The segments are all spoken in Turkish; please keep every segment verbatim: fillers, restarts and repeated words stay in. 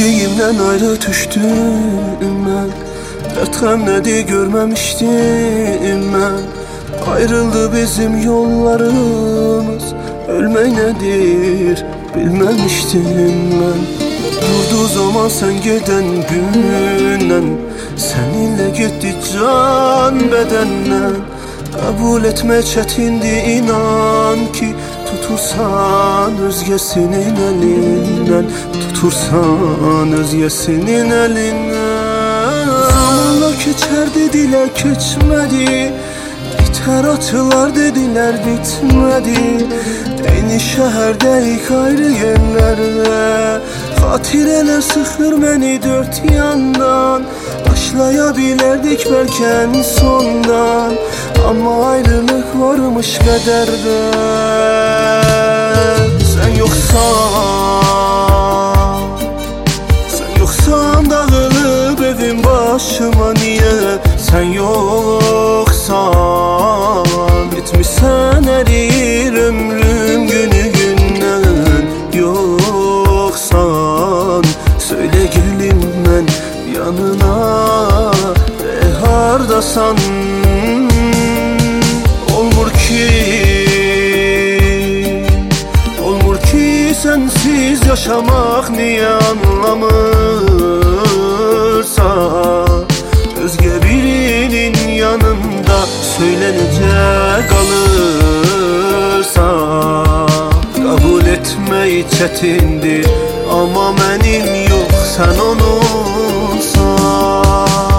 Sevdiğimden ayrı düştüm ben. Dert hem nedir görmemiştim ben. Ayrıldı bizim yollarımız, ölmek nedir bilmemiştim ben. Durduğu zaman sen giden günden, seninle gitti can bedenden. Kabul etme çetindi inan ki, tutursan özgesinin elinden, tutursan özgesinin elinden. Zamanla geçer dediler geçmedi, biter atılar dediler bitmedi. Aynı şehirdeyik ayrı yerlerde, hatireler sıxır beni dört yandan. Başlayabilirdik belki en sondan, ama ayrılık varmış kaderde. Sen yoksan, sen yoksan dağılıp evin başıma niye? Sen yoksan bitmişsen erir ömrüm günü günden. Yoksan söyle gelim ben yanına, e hardasan? Olmur ki, olmur ki sensiz yaşamak niye anlamırsa? Özge birinin yanında söylenecek kalırsa, kabul etmeyi çetindir ama benim yok sen onunsan.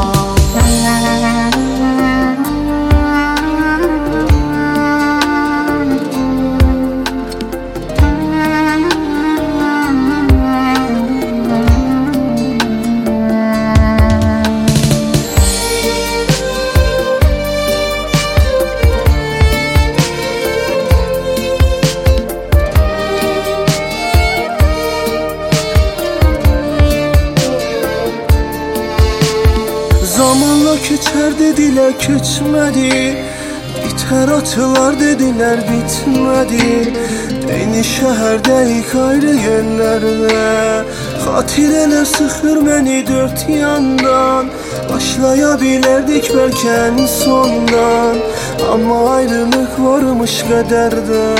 Zamanla geçer dediler geçmedi, biter atılar dediler bitmedi. Aynı şehirdeyik ayrı yerlerde, hatireler sıxır beni dört yandan. Başlayabilirdik belki en sondan, ama ayrılık varmış kaderde.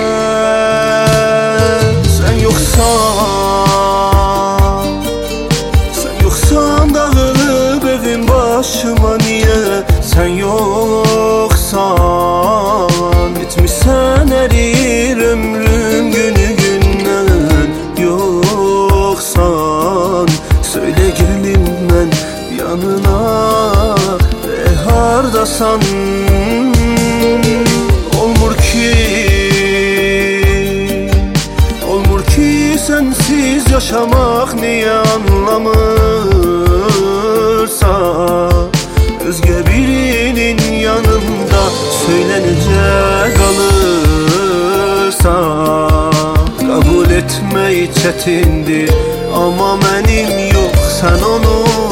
Sen yoksan, sen yoksan dağılıp evin başıma niye? Sen yoksan bitmişsen erir ömrüm günü günden. Yoksan söyle gelim ben yanına, e hardasan? Olmur ki, olmur ki sensiz yaşamak niye anlamırsa? Özge birinin yanında söylenecek kalırsa, kabul etmeyi çetindir ama benim yok sen onu